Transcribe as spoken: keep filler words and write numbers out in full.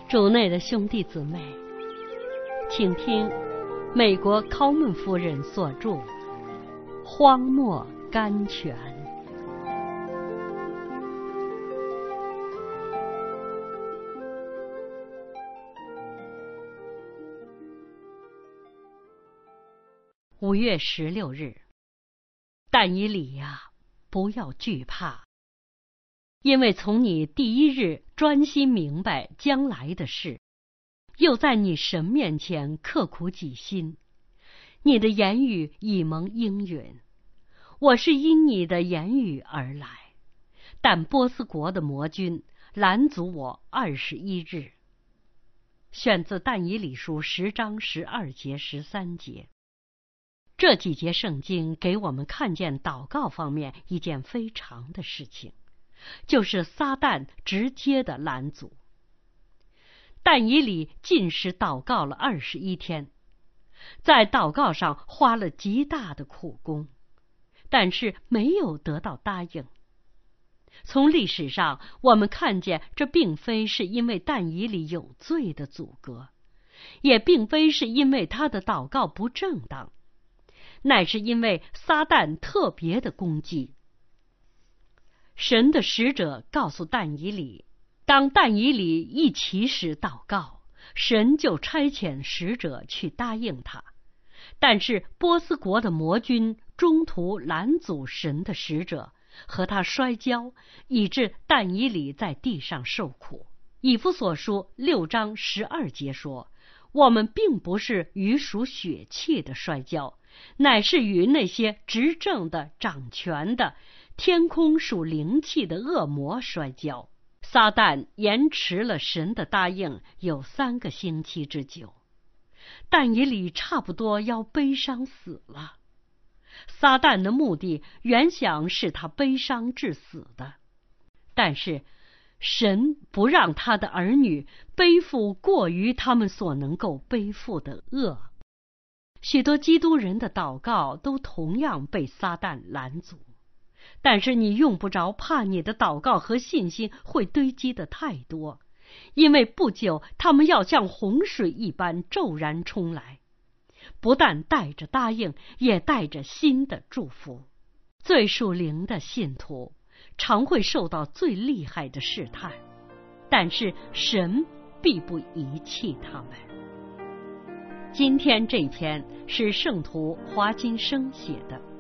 主内的兄弟姊妹，请听美国考门夫人所著《荒漠甘泉》。五月十六日，但以理呀，不要惧怕，因为从你第一日专心明白将来的事，又在你神面前刻苦己心，你的言语已蒙应允。我是因你的言语而来，但波斯国的魔君拦阻我二十一日。选自但以理书十章十二节十三节。这几节圣经给我们看见祷告方面一件非常的事情，就是撒旦直接的拦阻。但以理禁食祷告了二十一天，在祷告上花了极大的苦功，但是没有得到答应。从历史上我们看见，这并非是因为但以理有罪的阻隔，也并非是因为他的祷告不正当，乃是因为撒旦特别的攻击。神的使者告诉但以理，当但以理一起时祷告，神就差遣使者去答应他。但是波斯国的魔君中途拦阻神的使者，和他摔跤，以致但以理在地上受苦。以弗所书六章十二节说，我们并不是与属血气的摔跤，乃是与那些执政的、掌权的、天空属灵气的恶魔摔跤。撒旦延迟了神的答应有三个星期之久，但以理差不多要悲伤死了。撒旦的目的原想使他悲伤致死的，但是神不让他的儿女背负过于他们所能够背负的恶。许多基督人的祷告都同样被撒旦拦阻，但是你用不着怕你的祷告和信心会堆积的太多，因为不久他们要像洪水一般骤然冲来，不但带着答应，也带着新的祝福。最属灵的信徒常会受到最厉害的试探，但是神必不遗弃他们。今天这篇是圣徒华金生写的。